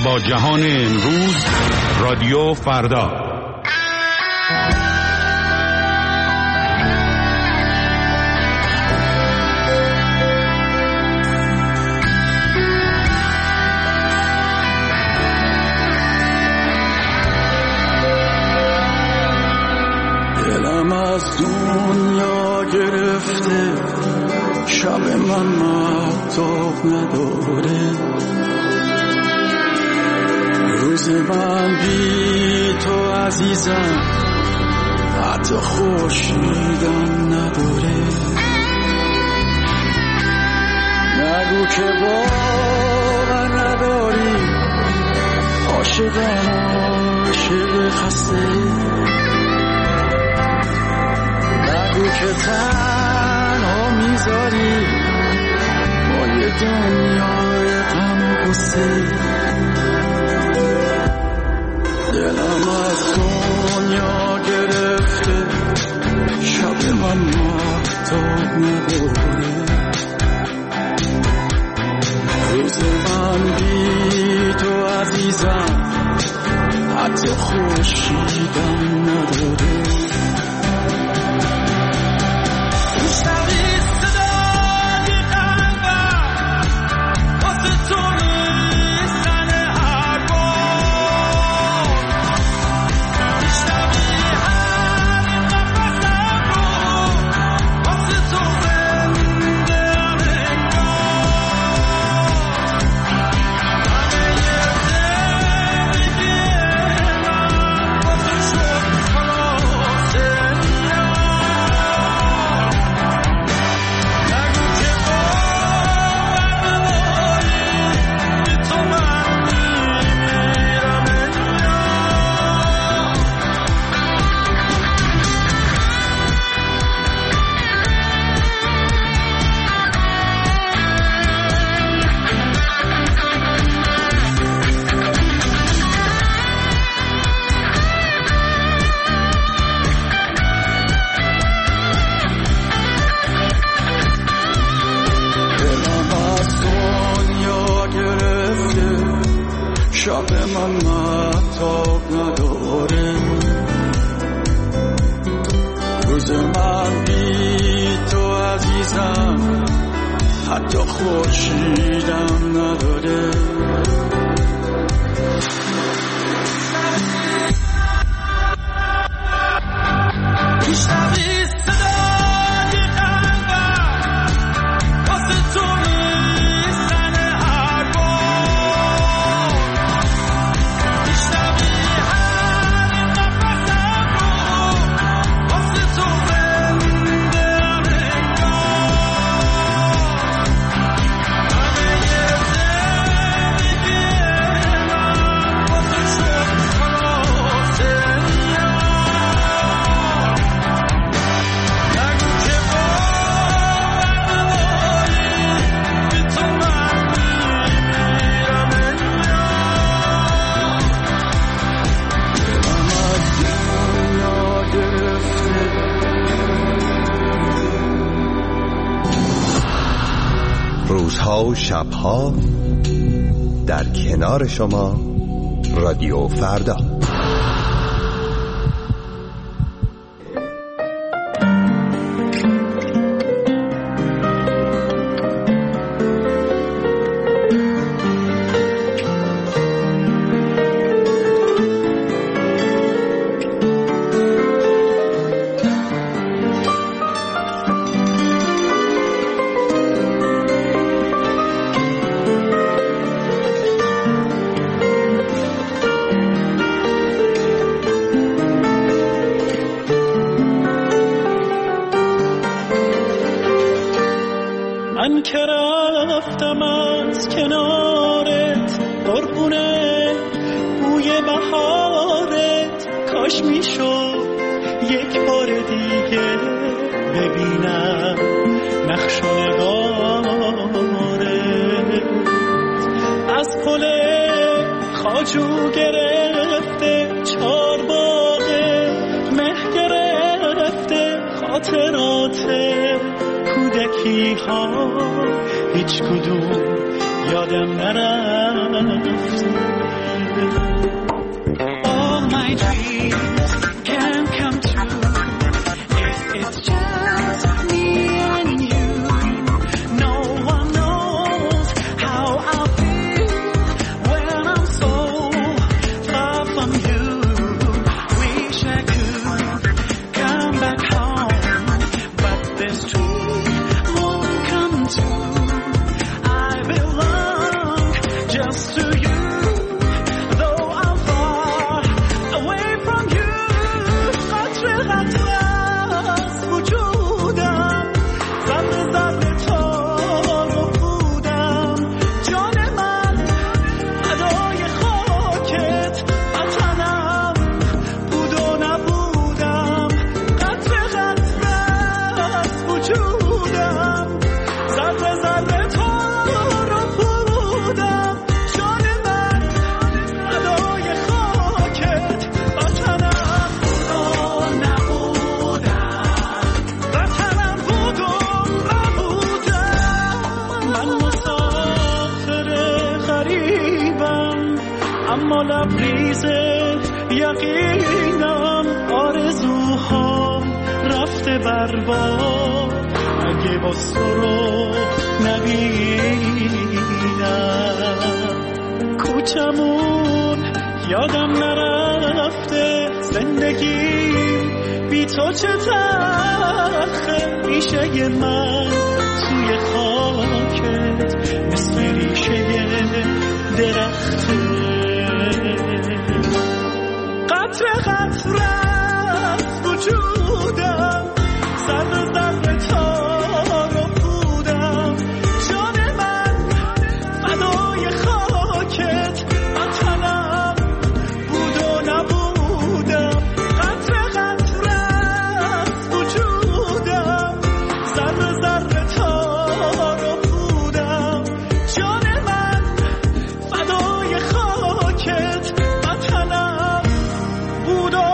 با جهان امروز رادیو فردا. دلم از دنیا گرفته، شب من مهتاب نداره، روز من بی تو عزیزم حتی خورشیدم نداره. نگو که باور نداری، عاشقم عاشق خسته، نگو که تنها میذاری با یه دنیای غم و غصه. دلم از دنیا گرفته، شب من مهتاب نداره، روز من بی تو عزیزم حتی خورشیدم نداره. شب من مهتاب نداره، روز من بی تو عزیزم حتی خورشیدم نداره. روزها و شبها در کنار شما رادیو فردا. من که رفتم از کنارت قربونه بوی بهارت، کاش میشد یک بار دیگه ببینم نقش و نگارت. از پل خواجو گرفته چارباغه، مه گرفته خاطرات کودکی ها، هیچ کدوم یادم نرفت. اما لبریز یقینم آرزوها رفته برباد اگه با سرو نبینم کوچمون یادم نرفته زندگیم بی تو چه تلخه ریشه من توی خاکت مثل ریشه درخته قطره قطره از وجودم ذره ذره تار و پودم جان من فدای خاکت وطنم بود و نبودم قطره قطره از وجودم ذره ذره تار و پودم جان من فدای خاکت وطنم بود و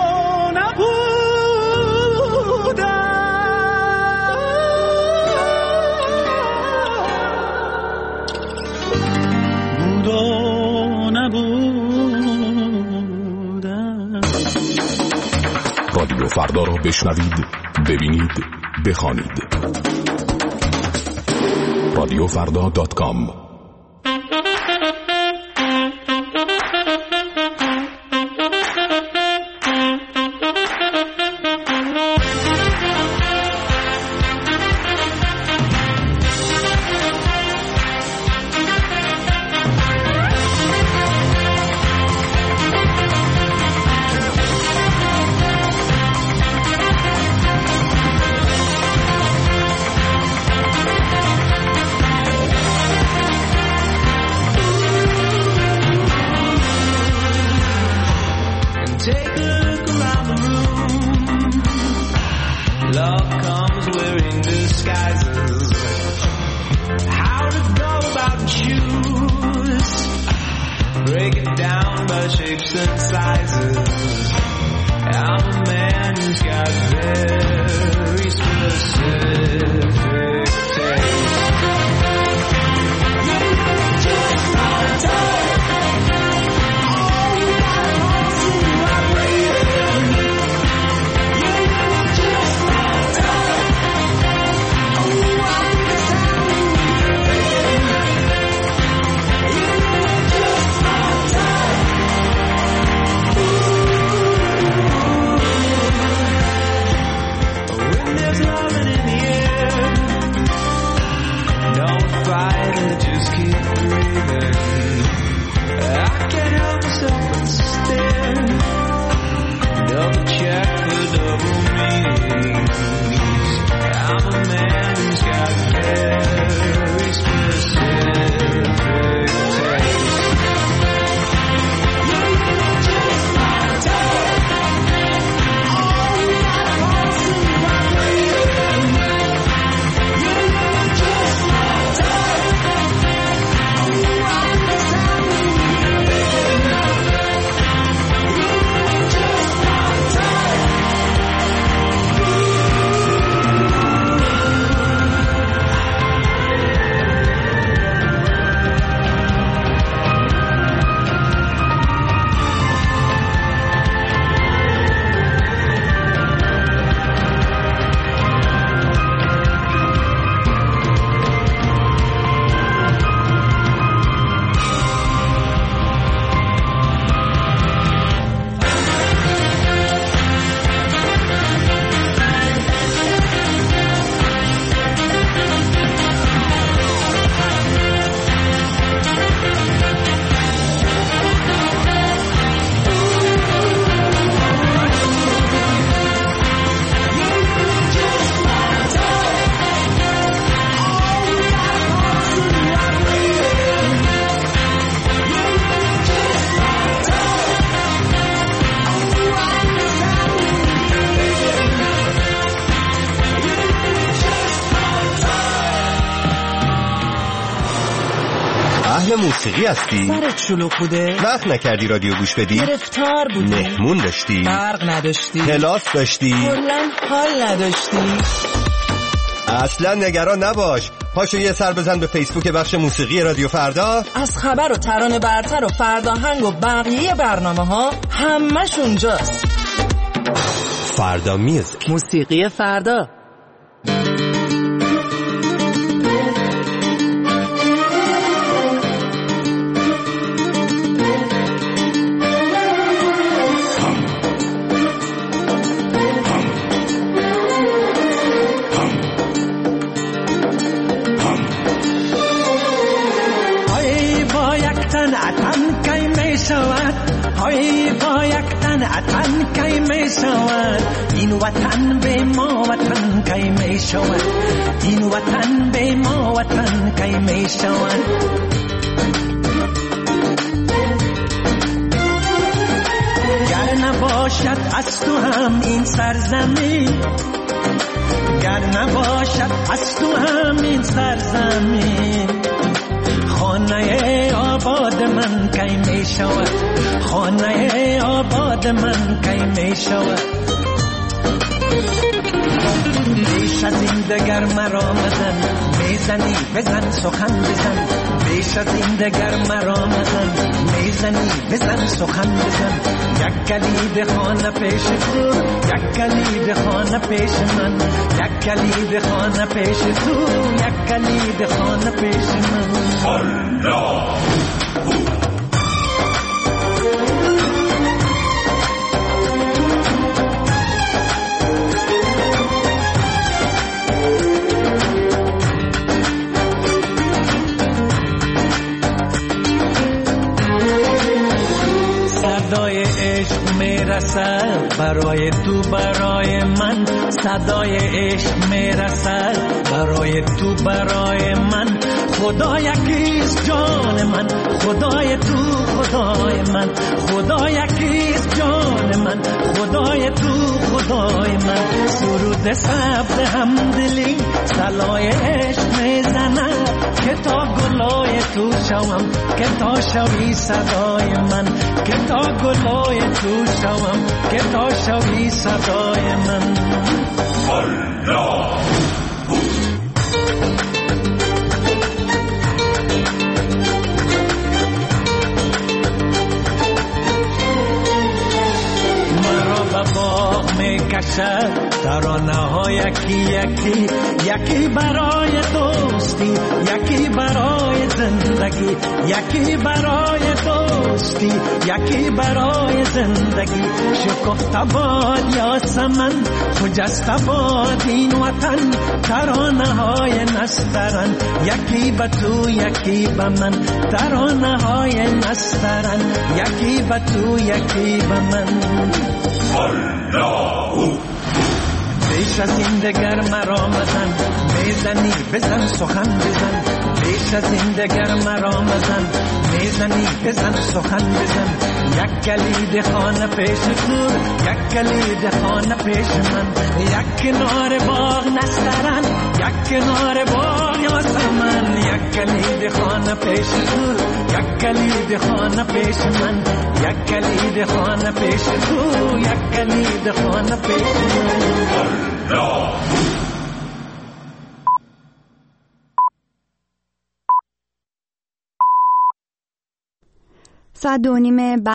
رادیو فردا را بشنوید، ببینید، بخوانید. radiofrda.com موسیقی هستی؟ سرت شلوغ بوده؟ وقت نکردی رادیو گوش بدی؟ گرفتار بودی؟ مهمون داشتی؟ برق نداشتی؟ کلاس داشتی؟ کلاً حال نداشتی؟ اصلا نگران نباش، پاشو یه سر بزن به فیسبوک بخش موسیقی رادیو فردا. از خبر و ترانه برتر و فرداهنگ و بقیه برنامه ها همش اونجاست. فردا میوزیک، موسیقی فردا. این وطن به ما وطن کی می شود، این وطن به ما وطن کی می شود. گر نباشد از تو هم این سرزمین، گر نباشد از تو هم این سرزمین، خانه آباد من کی می شود، خانه آباد من کی می شود. بیش از این دگر مرا مزن، میزنی بزن سخن بزن، بیش از این دگر مرا مزن، میزنی بزن سخن بزن. یک کلید خانه پیش تو، یک کلید خانه پیش من، یک کلید خانه پیش تو، یک کلید خانه پیش من. الله صدای عشق میرسد برای تو برای من، صدای عشق میرسد برای تو برای من. خدا یکیست جان من، خدای تو خدای من، خدا یکیست جان من، خدای تو خدای من. سرود سبز همدلی صلای عشق میزند که تا گلای تو شوم، که تا شوی صدای من، که تا گلای تو شوم، که تا شوی صدای من. الله میکشد ترانه ها یکی یکی، یکی برای دوستی، یکی برای زندگی، یکی برای دوستی، یکی برای زندگی. شکفته باد یاسمن، خجسته باد این وطن، ترانه های نسترن، یکی به تو یکی به من، ترانه های نسترن، یکی به تو یکی به من. الله بیش از این دگر مرا مزن، میزنی بزن سخن بزن، بیش از این دگر مرا مزن، میزنی بزن سخن بزن. یک کلید خانه پیش تو، یک کلید خانه پیش من، یک کنار باغ نسترن، یک کنار باغ یاسمن. یک کلید خانه پیش تو، یک کلید خانه پیش من، یک کلید خانه پیش تو، یک کلید خانه پیش من. ساعت 2:30